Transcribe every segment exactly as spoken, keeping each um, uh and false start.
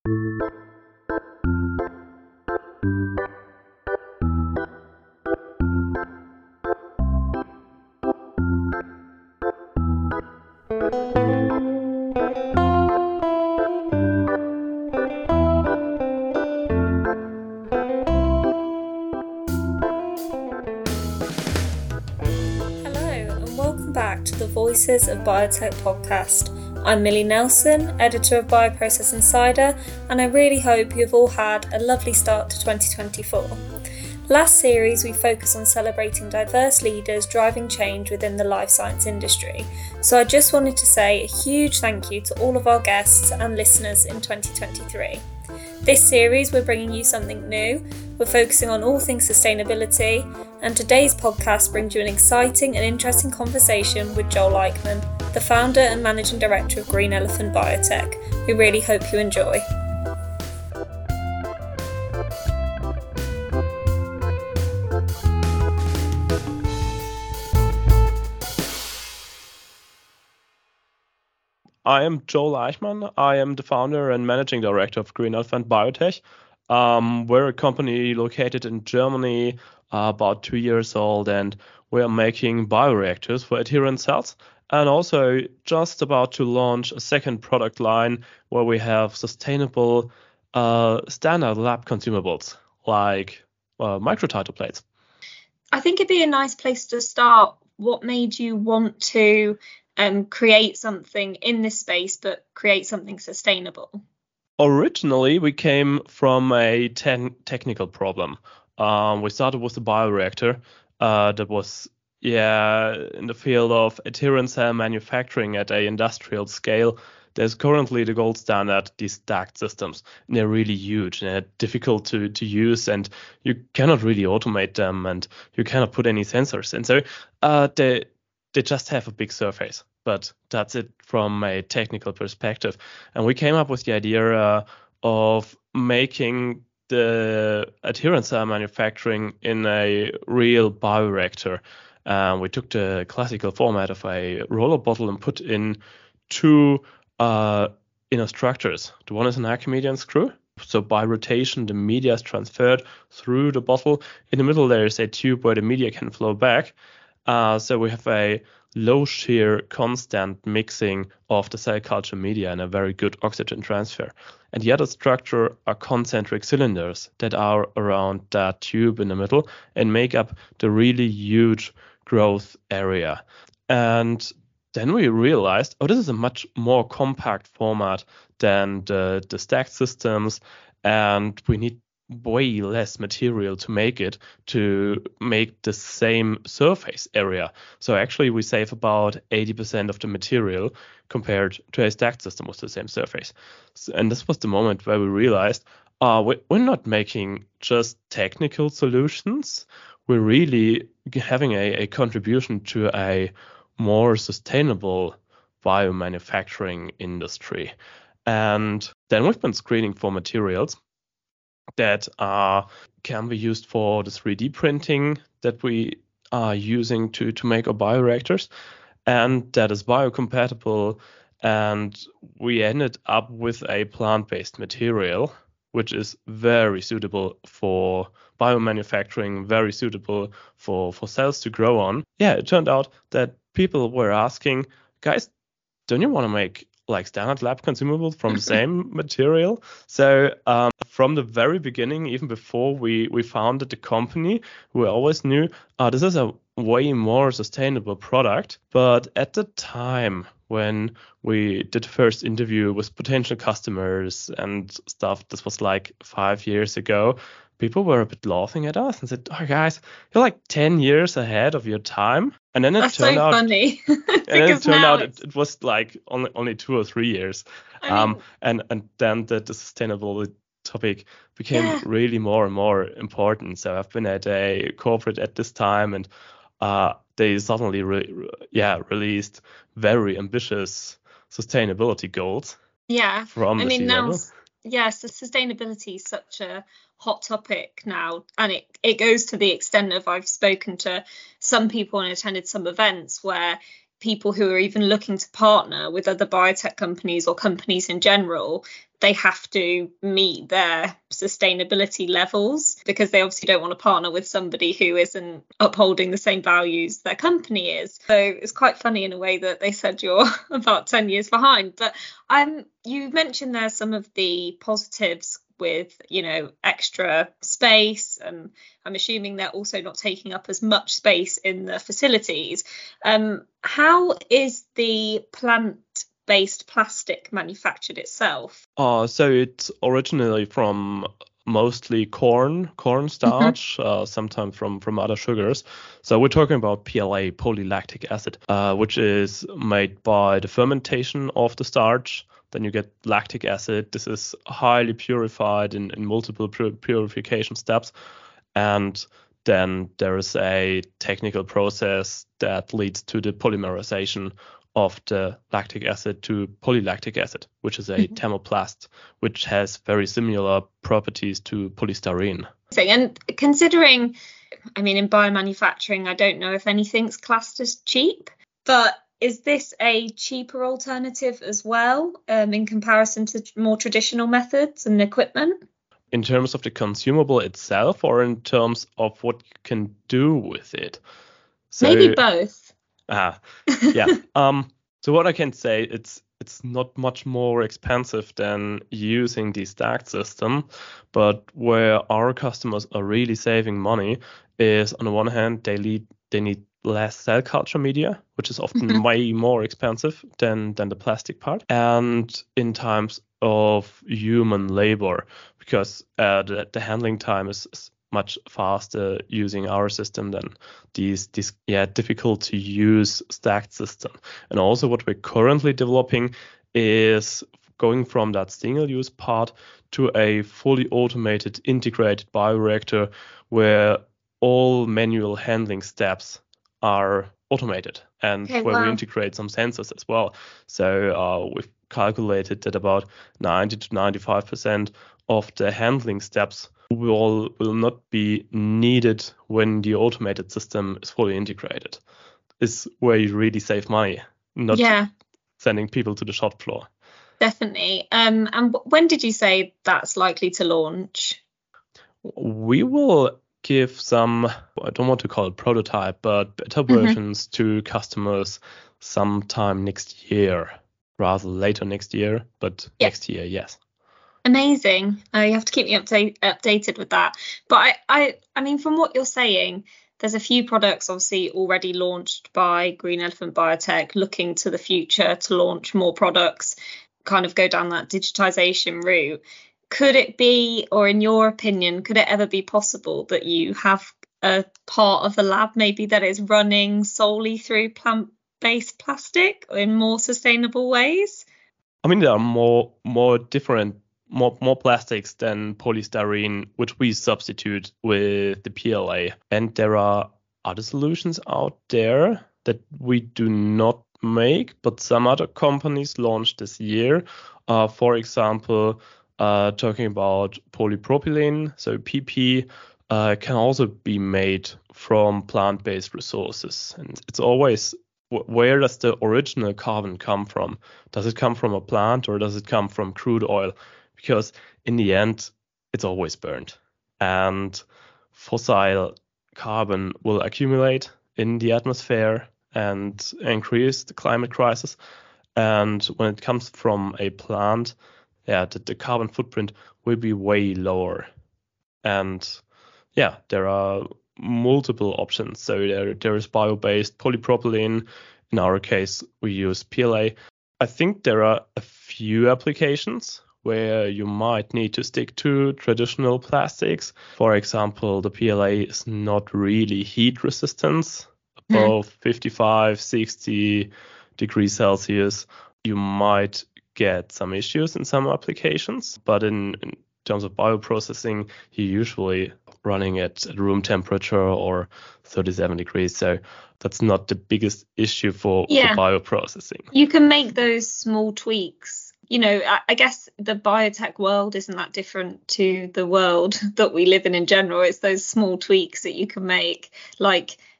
Back to the Voices of Biotech podcast. I'm Millie Nelson, editor of Bioprocess Insider, and I really hope you've all had a lovely start to twenty twenty-four. Last series we focused on celebrating diverse leaders driving change within the life science industry, so I just wanted to say a huge thank you to all of our guests and listeners in twenty twenty-three. This series we're bringing you something new. We're focusing on all things sustainability, and today's podcast brings you an exciting and interesting conversation with Joel Eichmann, the founder and managing director of Green Elephant Biotech. We really hope you enjoy. I am Joel Eichmann. I am the founder and managing director of Green Elephant Biotech. Um, we're a company located in Germany, uh, about two years old, and we are making bioreactors for adherent cells, and also just about to launch a second product line where we have sustainable uh, standard lab consumables like uh, microtiter plates. I think it'd be a nice place to start. What made you want to um, create something in this space, but create something sustainable? Originally, we came from a ten- technical problem. Um, we started with a bioreactor uh, that was, yeah, in the field of adherent cell manufacturing at a industrial scale. There's currently the gold standard, these stacked systems. And they're really huge and they're difficult to, to use, and you cannot really automate them, and you cannot put any sensors. And so uh, they they just have a big surface. But that's it from a technical perspective. And we came up with the idea uh, of making the adherent cell manufacturing in a real bioreactor. Uh, we took the classical format of a roller bottle and put in two uh, inner structures. The one is an Archimedean screw. So by rotation, the media is transferred through the bottle. In the middle, there is a tube where the media can flow back. Uh, so we have a low shear constant mixing of the cell culture media and a very good oxygen transfer. And the other structure are concentric cylinders that are around that tube in the middle and make up the really huge growth area. And then we realized, oh, this is a much more compact format than the, the stacked systems, and we need way less material to make it to make the same surface area. So actually we save about eighty percent of the material compared to a stacked system with the same surface. So, and this was the moment where we realized uh, we're not making just technical solutions. We're really having a, a contribution to a more sustainable biomanufacturing industry. And then we've been screening for materials that uh, can be used for the three D printing that we are using to, to make our bioreactors, and that is biocompatible. And we ended up with a plant-based material, which is very suitable for biomanufacturing, very suitable for, for cells to grow on. Yeah, it turned out that people were asking, guys, don't you want to make like standard lab consumables from the same material? So um, from the very beginning, even before we, we founded the company, we always knew uh, this is a way more sustainable product. But at the time when we did the first interview with potential customers and stuff, this was like five years ago, people were a bit laughing at us and said, oh, guys, you're like ten years ahead of your time. And then it That's turned so out, funny. and then it turned out it, it's... it was like only only two or three years. I mean, um, and, and then the, the sustainable topic became yeah. really more and more important. So I've been at a corporate at this time, and uh, they suddenly re- yeah released very ambitious sustainability goals. Yeah, from I the mean now, C-level. yes, the sustainability is such a hot topic now, and it, it goes to the extent of I've spoken to some people and attended some events where people who are even looking to partner with other biotech companies or companies in general, they have to meet their sustainability levels, because they obviously don't want to partner with somebody who isn't upholding the same values their company is. So it's quite funny in a way that they said you're about ten years behind. But um, you mentioned there some of the positives with, you know, extra space, and I'm assuming they're also not taking up as much space in the facilities. Um, how is the plant-based plastic manufactured itself? Uh, so it's originally from mostly corn, corn starch, mm-hmm. uh, sometimes from, from other sugars. So we're talking about P L A, polylactic acid, uh, which is made by the fermentation of the starch. Then you get lactic acid. This is highly purified in, in multiple pur- purification steps. And then there is a technical process that leads to the polymerization of the lactic acid to polylactic acid, which is a mm-hmm. thermoplast, which has very similar properties to polystyrene. And considering, I mean, in biomanufacturing, I don't know if anything's classed as cheap, but is this a cheaper alternative as well, um, in comparison to more traditional methods and equipment? In terms of the consumable itself, or in terms of what you can do with it? So, maybe both. Ah, yeah. um. So what I can say, it's it's not much more expensive than using the stacked system, but where our customers are really saving money is, on the one hand, they need they need less cell culture media, which is often mm-hmm. way more expensive than than the plastic part, and in times of human labor, because uh, the, the handling time is, is much faster using our system than these these yeah difficult to use stacked system. And also what we're currently developing is going from that single use part to a fully automated integrated bioreactor where all manual handling steps are automated, and okay, where wow. we integrate some sensors as well. So uh, we've calculated that about ninety to ninety-five percent of the handling steps will will not be needed when the automated system is fully integrated. Is where you really save money, not yeah. sending people to the shop floor. Definitely. Um, and when did you say that's likely to launch? We will give some, I don't want to call it prototype, but beta mm-hmm. versions to customers sometime next year, rather later next year, but yeah. next year, yes. Amazing. Uh, you have to keep me update, updated with that. But I, I, I mean, from what you're saying, there's a few products obviously already launched by Green Elephant Biotech, looking to the future to launch more products, kind of go down that digitization route. Could it be, or in your opinion, could it ever be possible that you have a part of the lab maybe that is running solely through plant-based plastic in more sustainable ways? I mean, there are more more different, more more plastics than polystyrene, which we substitute with the P L A. And there are other solutions out there that we do not make, but some other companies launched this year. Uh, for example, Uh, talking about polypropylene, so P P uh, can also be made from plant-based resources. And it's always, w- where does the original carbon come from? Does it come from a plant, or does it come from crude oil? Because in the end, it's always burned. And fossil carbon will accumulate in the atmosphere and increase the climate crisis. And when it comes from a plant, yeah, the, the carbon footprint will be way lower. And yeah, there are multiple options. So there, there is bio-based polypropylene. In our case, we use P L A. I think there are a few applications where you might need to stick to traditional plastics. For example, the P L A is not really heat resistant above mm. fifty-five, sixty degrees Celsius. You might get some issues in some applications, but in, in terms of bioprocessing, you're usually running at, at room temperature or thirty-seven degrees. So that's not the biggest issue for, yeah. for bioprocessing. You can make those small tweaks. You know, I, I guess the biotech world isn't that different to the world that we live in in general. It's those small tweaks that you can make, like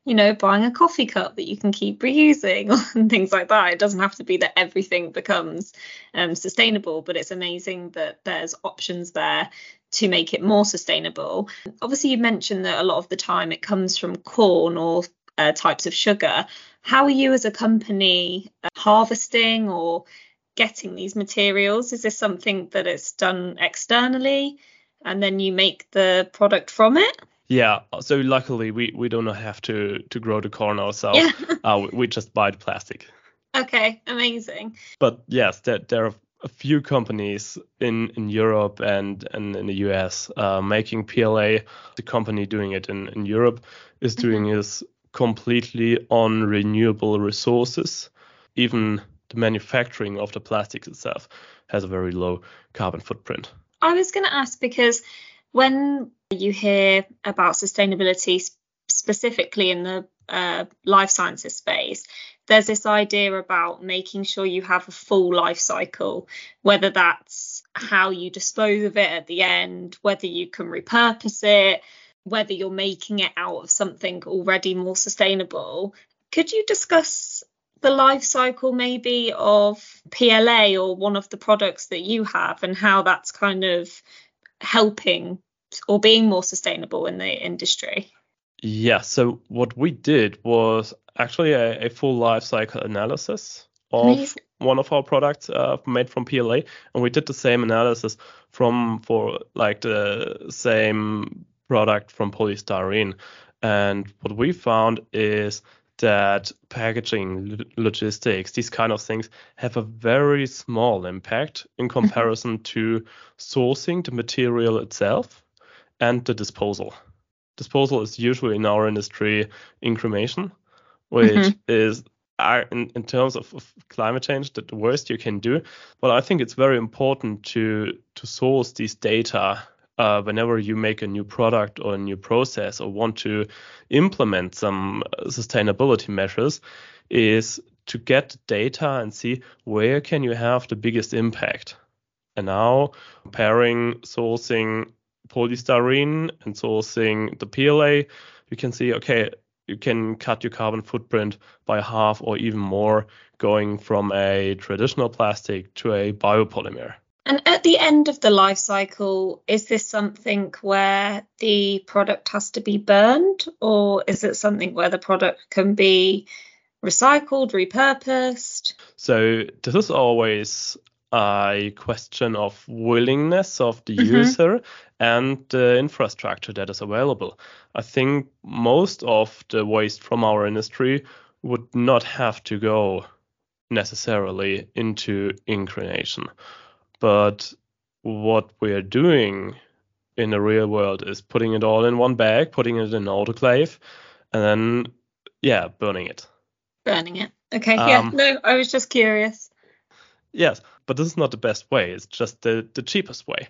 you know, buying a coffee cup that you can keep reusing and things like that. It doesn't have to be that everything becomes um, sustainable, but it's amazing that there's options there to make it more sustainable. Obviously, you mentioned that a lot of the time it comes from corn or uh, types of sugar. How are you as a company uh, harvesting or getting these materials? Is this something that is done externally and then you make the product from it? Yeah, so luckily we, we don't have to, to grow the corn ourselves. Yeah. uh, we, we just buy the plastic. Okay, amazing. But yes, there, there are a few companies in, in Europe and, and in the U S uh, making P L A. The company doing it in, in Europe is doing Mm-hmm. this completely on renewable resources. Even the manufacturing of the plastic itself has a very low carbon footprint. I was going to ask, because when you hear about sustainability specifically in the uh, life sciences space, there's this idea about making sure you have a full life cycle, whether that's how you dispose of it at the end, whether you can repurpose it, whether you're making it out of something already more sustainable. Could you discuss the life cycle maybe of P L A or one of the products that you have, and how that's kind of helping or being more sustainable in the industry? Yeah, so what we did was actually a, a full life cycle analysis of Amazing. one of our products uh, made from P L A, and we did the same analysis from for like the same product from polystyrene. And what we found is that packaging, logistics, these kind of things have a very small impact in comparison to sourcing the material itself and the disposal. Disposal is usually in our industry incremation, which mm-hmm. is uh, in, in terms of, of climate change the worst you can do. But I think it's very important to to source these data uh, whenever you make a new product or a new process or want to implement some sustainability measures, is to get data and see where can you have the biggest impact. And now comparing sourcing polystyrene and sourcing the P L A, you can see, okay, you can cut your carbon footprint by half or even more going from a traditional plastic to a biopolymer. And at the end of the life cycle, is this something where the product has to be burned, or is it something where the product can be recycled, repurposed? So this is always a question of willingness of the mm-hmm. user and the infrastructure that is available. I think most of the waste from our industry would not have to go necessarily into inclination. But what we are doing in the real world is putting it all in one bag, putting it in an autoclave, and then, yeah, burning it. Burning it. Okay, um, yeah, no, I was just curious. Yes, but this is not the best way. It's just the, the cheapest way.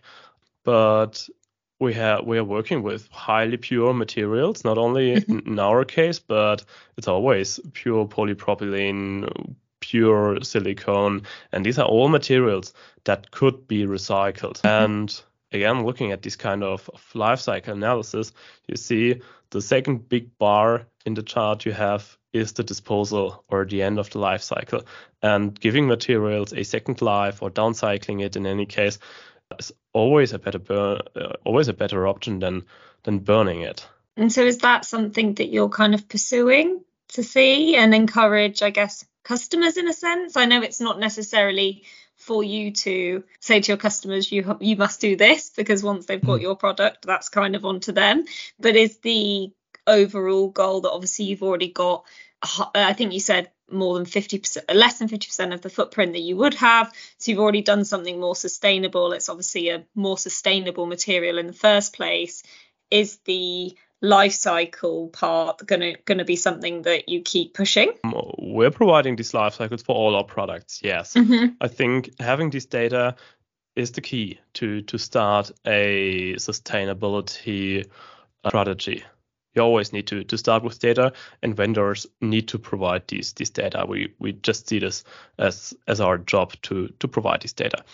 But we have we are working with highly pure materials, not only in, in our case, but it's always pure polypropylene, pure silicone, and these are all materials that could be recycled. And again, looking at this kind of, of life cycle analysis, you see the second big bar in the chart you have is the disposal or the end of the life cycle. And giving materials a second life or downcycling it in any case is always a better burn, uh, always a better option than than burning it. And so is that something that you're kind of pursuing to see and encourage, I guess, customers in a sense? I know it's not necessarily for you to say to your customers, you you must do this, because once they've got your product, that's kind of onto them. But is the overall goal that obviously you've already got, I think you said more than fifty percent, less than fifty percent of the footprint that you would have. So you've already done something more sustainable. It's obviously a more sustainable material in the first place. Is the life cycle part going to be something that you keep pushing? We're providing these life cycles for all our products, yes. Mm-hmm. I think having this data is the key to, to start a sustainability strategy. You always need to, to start with data, and vendors need to provide these, these data. We we just see this as, as our job to, to provide this data.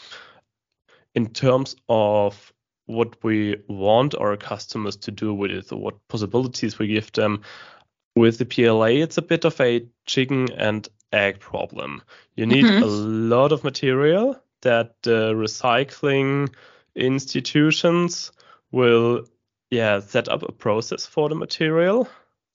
In terms of what we want our customers to do with it, or what possibilities we give them, with the P L A, it's a bit of a chicken and egg problem. You need mm-hmm. a lot of material that the recycling institutions will, yeah, set up a process for the material.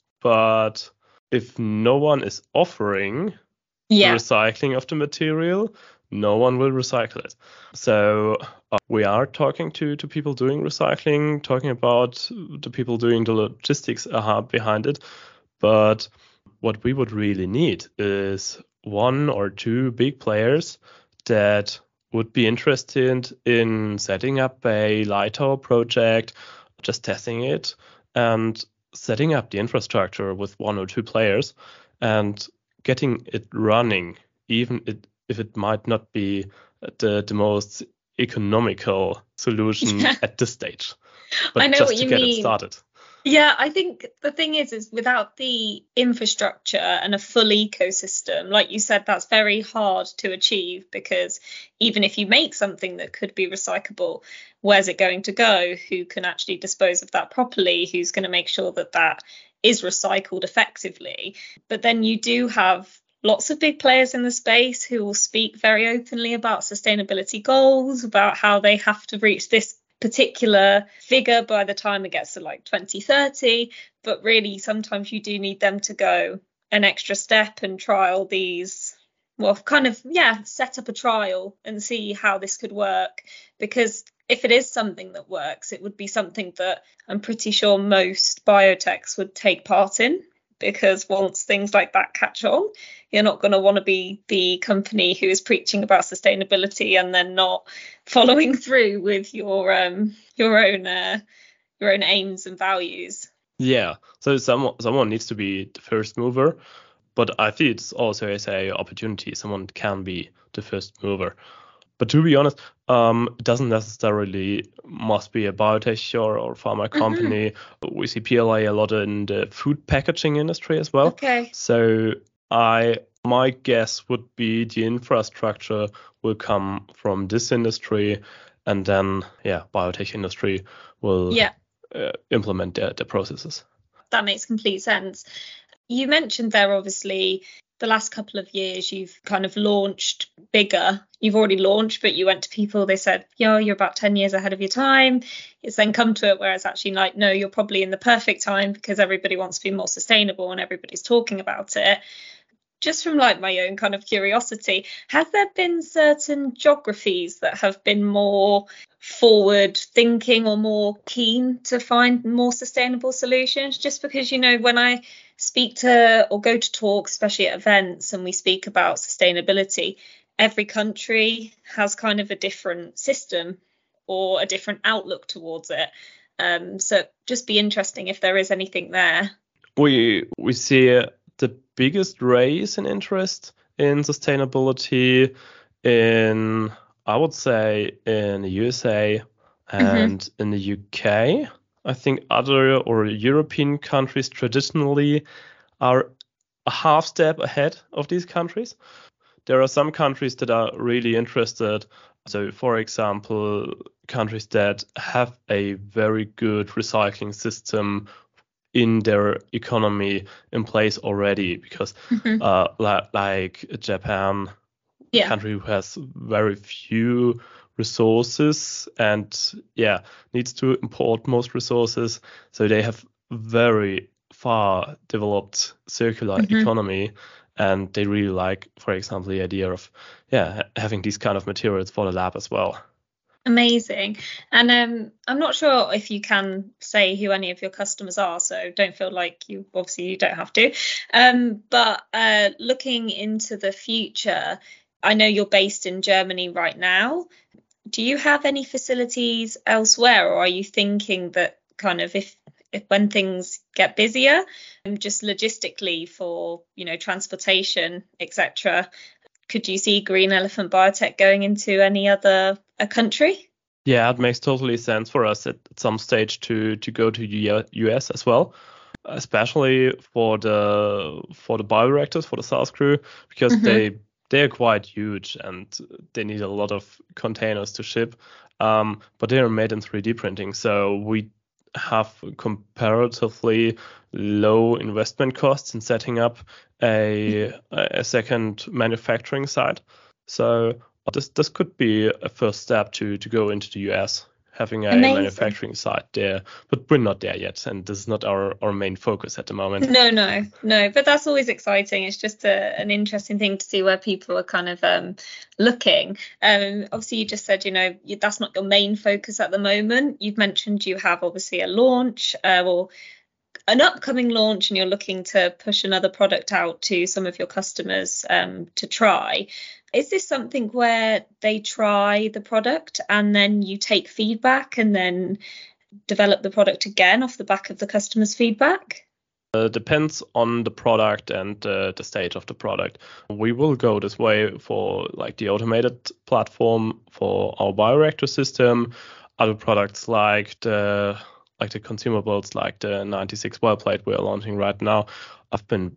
But if no one is offering yeah. the recycling of the material, no one will recycle it. So uh, we are talking to, to people doing recycling, talking about the people doing the logistics uh, behind it. But what we would really need is one or two big players that would be interested in setting up a Lighttower project, just testing it, and setting up the infrastructure with one or two players and getting it running, even it, if it might not be the, the most economical solution yeah. at this stage. But I know just what to you get mean. it started. Yeah, I think the thing is, is without the infrastructure and a full ecosystem, like you said, that's very hard to achieve, because even if you make something that could be recyclable, where's it going to go? Who can actually dispose of that properly? Who's going to make sure that that is recycled effectively? But then you do have lots of big players in the space who will speak very openly about sustainability goals, about how they have to reach this particular figure by the time it gets to like twenty thirty, but really sometimes you do need them to go an extra step and trial these, well, kind of, yeah, set up a trial and see how this could work. Because if it is something that works, it would be something that I'm pretty sure most biotechs would take part in, because once things like that catch on, you're not going to want to be the company who is preaching about sustainability and then not following through with your um your own uh, your own aims and values. Yeah, so someone someone needs to be the first mover, but I think it's also as a opportunity. Someone can be the first mover. But to be honest, um, it doesn't necessarily must be a biotech or, or pharma company. Mm-hmm. We see P L A a lot in the food packaging industry as well. Okay. So I my guess would be the infrastructure will come from this industry, and then yeah, biotech industry will yeah. uh, implement the, the processes. That makes complete sense. You mentioned there, obviously, the last couple of years you've kind of launched bigger. You've already launched, but you went to people, they said, yeah, you're about ten years ahead of your time. It's then come to it where it's actually like, no, you're probably in the perfect time, because everybody wants to be more sustainable and everybody's talking about it. Just from like my own kind of curiosity, has there been certain geographies that have been more forward thinking or more keen to find more sustainable solutions? Just because, you know, when I speak to or go to talks, especially at events, and we speak about sustainability, every country has kind of a different system or a different outlook towards it. Um, so just be interesting if there is anything there. We we see the biggest raise in interest in sustainability in, I would say, in the U S A and mm-hmm. in the U K. I think other or European countries traditionally are a half step ahead of these countries. There are some countries that are really interested. So, for example, countries that have a very good recycling system in their economy in place already, because mm-hmm. uh, la- like Japan, yeah. a country who has very few resources and yeah needs to import most resources, so they have very far developed circular mm-hmm. economy, and they really like, for example, the idea of yeah having these kind of materials for the lab as well. Amazing. And um, I'm not sure if you can say who any of your customers are, so don't feel like you, obviously you don't have to. Um, but uh, looking into the future, I know you're based in Germany right now. Do you have any facilities elsewhere, or are you thinking that kind of if, if when things get busier, just logistically for, you know, transportation, et cetera, could you see Green Elephant Biotech going into any other a country? Yeah, it makes totally sense for us at, at some stage to to go to U S as well, especially for the for the bioreactors, for the SARS crew, because mm-hmm. they they are quite huge and they need a lot of containers to ship. Um, but they are made in three D printing, so we have comparatively low investment costs in setting up a a second manufacturing site. So this this could be a first step to to go into the U S, having a Amazing. manufacturing site there, but we're not there yet, and this is not our, our main focus at the moment. No, no, no, but that's always exciting. It's just a, an interesting thing to see where people are kind of um, looking. Um, obviously, you just said, you know, you, that's not your main focus at the moment. You've mentioned you have obviously a launch uh, or an upcoming launch, and you're looking to push another product out to some of your customers um, to try. Is this something where they try the product and then you take feedback and then develop the product again off the back of the customer's feedback? Uh, depends on the product and uh, the state of the product. We will go this way for like the automated platform for our bioreactor system. Other products like the like the consumables, like the ninety-six well plate we're launching right now, have been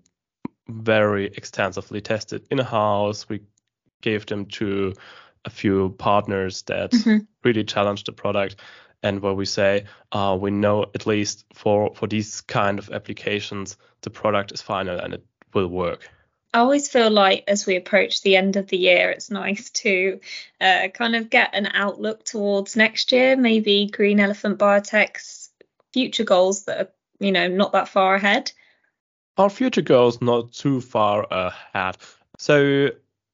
very extensively tested in-house. We gave them to a few partners that mm-hmm. really challenged the product, and where we say uh, we know at least for for these kind of applications the product is final and it will work. I always feel like as we approach the end of the year, it's nice to uh, kind of get an outlook towards next year, maybe Green Elephant Biotech's future goals that are, you know, not that far ahead. Our future goals not too far ahead. So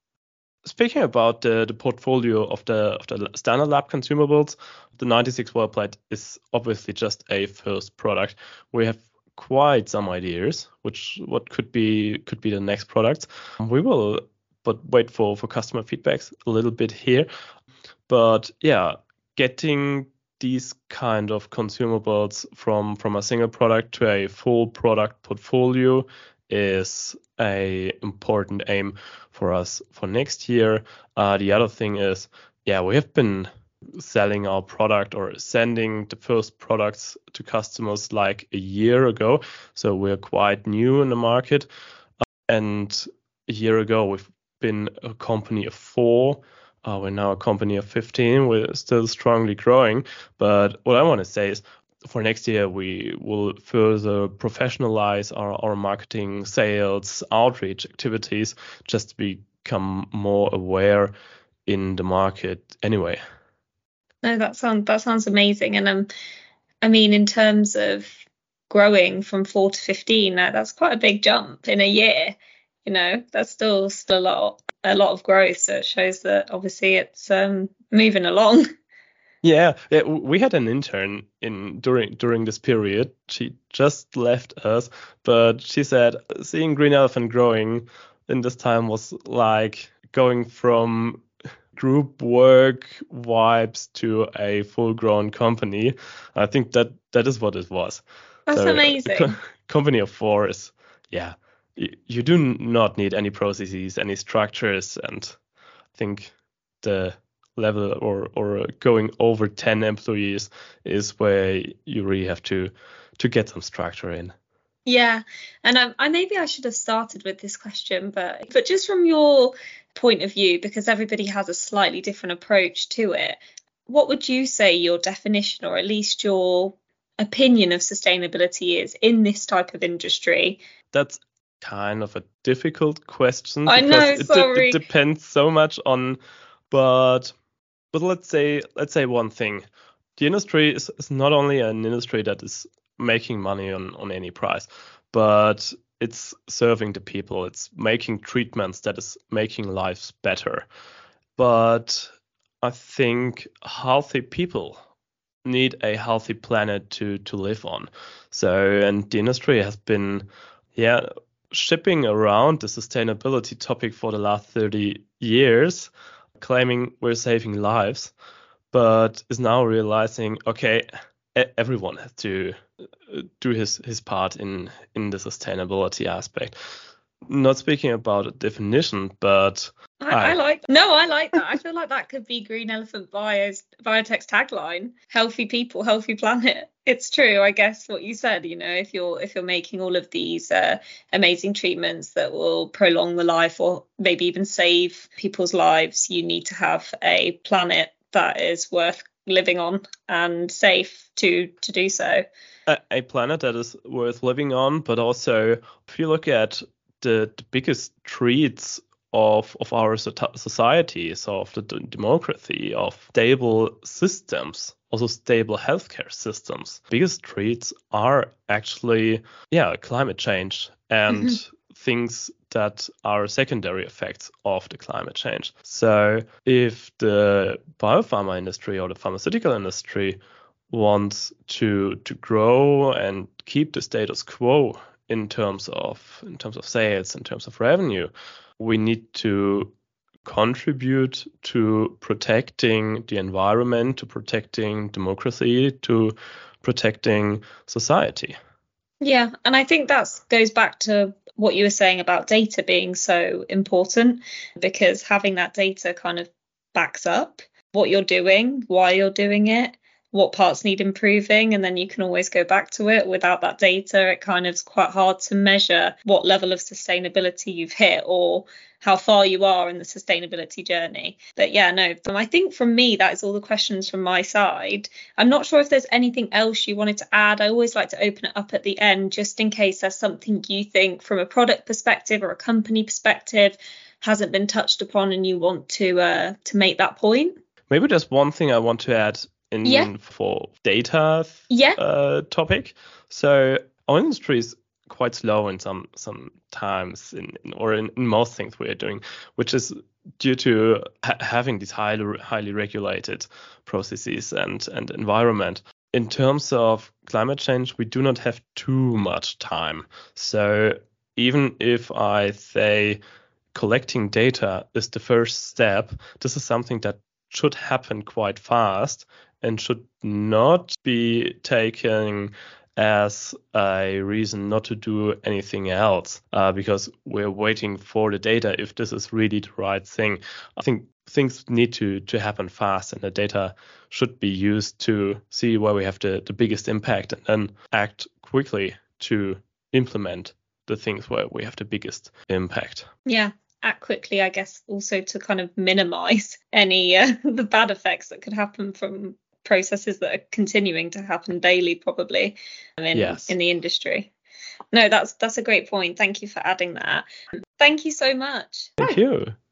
speaking about the, the portfolio of the of the standard lab consumables, the ninety-six well plate is obviously just a first product. We have quite some ideas which what could be could be the next products. We will but wait for for customer feedbacks a little bit here. But yeah, getting these kind of consumables from from a single product to a full product portfolio is a important aim for us for next year. Uh, the other thing is, yeah, we have been selling our product or sending the first products to customers like a year ago. So we're quite new in the market. Uh, and a year ago, we've been a company of four. Uh, we're now a company of fifteen. We're still strongly growing. But what I want to say is, for next year, we will further professionalize our, our marketing, sales, outreach activities, just to become more aware in the market anyway. No, that sounds that sounds amazing. And um, I mean, in terms of growing from four to fifteen, that, that's quite a big jump in a year. You know, that's still still a lot a lot of growth. So it shows that obviously it's um moving along. Yeah, yeah, we had an intern in during during this period. She just left us, but she said seeing Green Elephant growing in this time was like going from group work vibes to a full-grown company. I think that that is what it was. That's so, amazing. Co- company of four is, yeah, you, you do not need any processes, any structures, and I think the level or or going over ten employees is where you really have to to get some structure in. Yeah, and um, I maybe I should have started with this question, but but just from your point of view, because everybody has a slightly different approach to it, what would you say your definition, or at least your opinion, of sustainability is in this type of industry? That's kind of a difficult question. I know, it, sorry. De- it depends so much on, but but let's say let's say one thing. The industry is, is not only an industry that is making money on, on any price, but it's serving the people. It's making treatments that is making lives better. But I think healthy people need a healthy planet to to live on. So, and the industry has been, yeah, shipping around the sustainability topic for the last thirty years, claiming we're saving lives, but is now realizing, okay, everyone has to do his, his part in, in the sustainability aspect. Not speaking about a definition, but I, I, I like no, I like that. I feel like that could be Green Elephant Bio's Biotech's tagline: "Healthy people, healthy planet." It's true, I guess, what you said. You know, if you're if you're making all of these uh, amazing treatments that will prolong the life or maybe even save people's lives, you need to have a planet that is worth living on and safe to to do so. A, a planet that is worth living on, but also if you look at the, the biggest threats of of our societies, of the d- democracy, of stable systems, also stable healthcare systems, biggest threats are actually yeah climate change and mm-hmm. things that are secondary effects of the climate change. So if the biopharma industry or the pharmaceutical industry wants to to grow and keep the status quo in terms of in terms of sales, in terms of revenue, we need to contribute to protecting the environment, to protecting democracy, to protecting society. Yeah, and I think that goes back to what you were saying about data being so important, because having that data kind of backs up what you're doing, why you're doing it, what parts need improving, and then you can always go back to it. Without that data, it kind of is quite hard to measure what level of sustainability you've hit or how far you are in the sustainability journey. But yeah, no, I think from me, that is all the questions from my side. I'm not sure if there's anything else you wanted to add. I always like to open it up at the end, just in case there's something you think from a product perspective or a company perspective hasn't been touched upon and you want to uh, to make that point. Maybe there's one thing I want to add in yeah. for data yeah. uh, topic. So our industry is quite slow in some some times in, in or in, in most things we are doing, which is due to ha- having these highly highly regulated processes and and environment. In terms of climate change, we do not have too much time. So even if I say collecting data is the first step, this is something that should happen quite fast and should not be taken as a reason not to do anything else, uh, because we're waiting for the data if this is really the right thing. I think things need to, to happen fast, and the data should be used to see where we have the, the biggest impact and then act quickly to implement the things where we have the biggest impact. Yeah. Act quickly, I guess, also to kind of minimize any uh, the bad effects that could happen from processes that are continuing to happen daily, probably in yes. in the industry. No, that's that's a great point. Thank you for adding that. Thank you so much. Thank you.